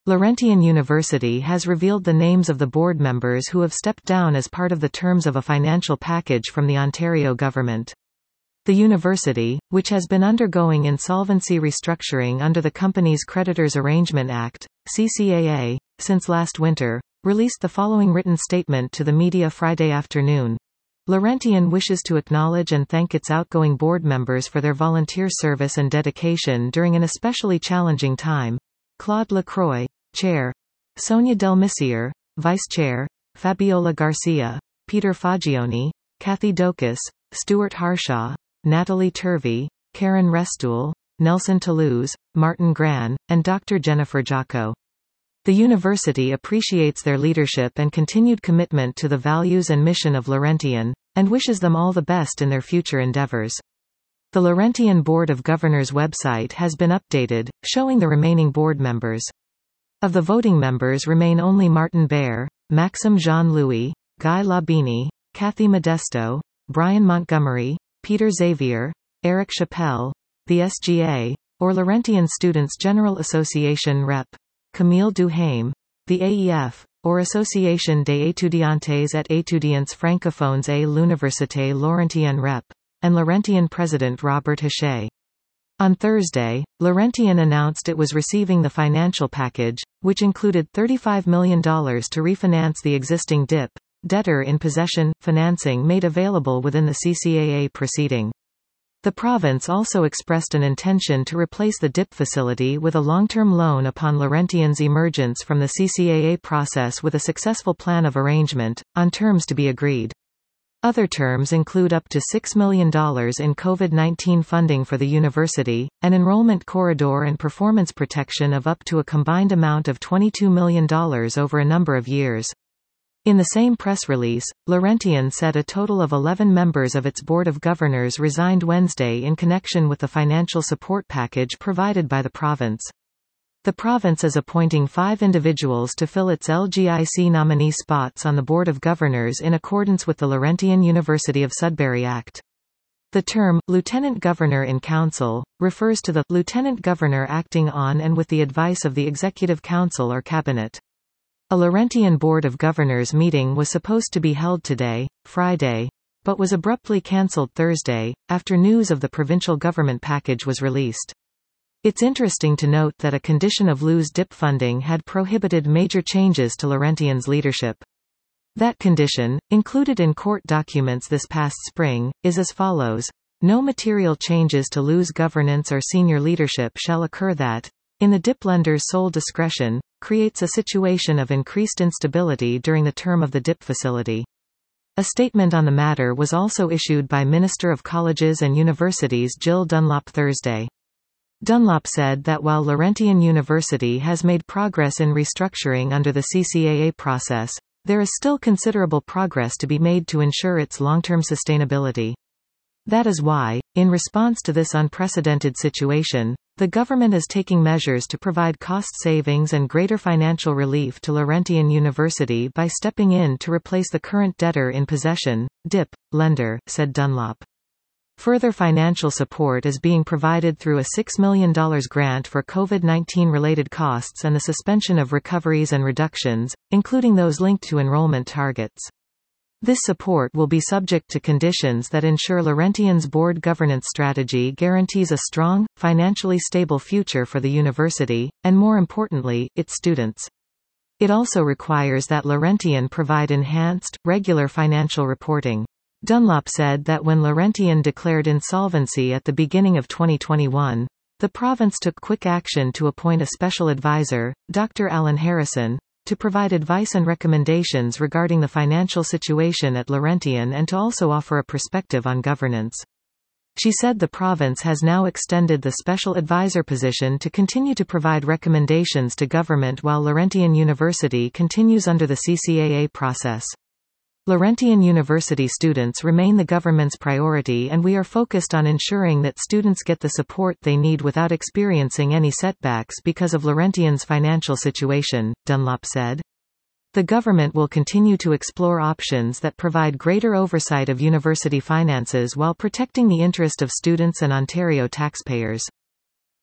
Laurentian University has revealed the names of the board members who have stepped down as part of the terms of a financial package from the Ontario government. The university, which has been undergoing insolvency restructuring under the Companies Creditors Arrangement Act, CCAA, since last winter, released the following written statement to the media Friday afternoon. Laurentian wishes to acknowledge and thank its outgoing board members for their volunteer service and dedication during an especially challenging time. Claude Lacroix, Chair. Sonia Delmessier, Vice Chair. Fabiola Garcia, Peter Fagioni, Kathy Dokes, Stuart Harshaw, Natalie Turvey, Karen Restoul, Nelson Toulouse, Martin Gran, and Dr. Jennifer Jocko. The university appreciates their leadership and continued commitment to the values and mission of Laurentian, and wishes them all the best in their future endeavors. The Laurentian Board of Governors website has been updated, showing the remaining board members. Of the voting members remain only Martin Baer, Maxime Jean-Louis, Guy Labini, Kathy Modesto, Brian Montgomery, Peter Xavier, Eric Chappelle, the SGA, or Laurentian Students General Association Rep. Camille Duhaime, the AEF, or Association des étudiantes et étudiants francophones à l'Université Laurentienne Rep. And Laurentian President Robert Hachey. On Thursday, Laurentian announced it was receiving the financial package, which included $35 million to refinance the existing DIP, debtor in possession, financing made available within the CCAA proceeding. The province also expressed an intention to replace the DIP facility with a long-term loan upon Laurentian's emergence from the CCAA process with a successful plan of arrangement, on terms to be agreed. Other terms include up to $6 million in COVID-19 funding for the university, an enrollment corridor and performance protection of up to a combined amount of $22 million over a number of years. In the same press release, Laurentian said a total of 11 members of its Board of Governors resigned Wednesday in connection with the financial support package provided by the province. The province is appointing 5 individuals to fill its LGIC nominee spots on the Board of Governors in accordance with the Laurentian University of Sudbury Act. The term, Lieutenant Governor in Council, refers to the Lieutenant Governor acting on and with the advice of the Executive Council or Cabinet. A Laurentian Board of Governors meeting was supposed to be held today, Friday, but was abruptly cancelled Thursday, after news of the provincial government package was released. It's interesting to note that a condition of LU's DIP funding had prohibited major changes to Laurentian's leadership. That condition, included in court documents this past spring, is as follows. No material changes to LU's governance or senior leadership shall occur that, in the DIP lender's sole discretion, creates a situation of increased instability during the term of the DIP facility. A statement on the matter was also issued by Minister of Colleges and Universities Jill Dunlop Thursday. Dunlop said that while Laurentian University has made progress in restructuring under the CCAA process, there is still considerable progress to be made to ensure its long-term sustainability. That is why, in response to this unprecedented situation, the government is taking measures to provide cost savings and greater financial relief to Laurentian University by stepping in to replace the current debtor in possession, DIP, lender, said Dunlop. Further financial support is being provided through a $6 million grant for COVID-19 related costs and the suspension of recoveries and reductions, including those linked to enrollment targets. This support will be subject to conditions that ensure Laurentian's board governance strategy guarantees a strong, financially stable future for the university, and more importantly, its students. It also requires that Laurentian provide enhanced, regular financial reporting. Dunlop said that when Laurentian declared insolvency at the beginning of 2021, the province took quick action to appoint a special advisor, Dr. Alan Harrison, to provide advice and recommendations regarding the financial situation at Laurentian and to also offer a perspective on governance. She said the province has now extended the special advisor position to continue to provide recommendations to government while Laurentian University continues under the CCAA process. Laurentian University students remain the government's priority, and we are focused on ensuring that students get the support they need without experiencing any setbacks because of Laurentian's financial situation, Dunlop said. The government will continue to explore options that provide greater oversight of university finances while protecting the interest of students and Ontario taxpayers.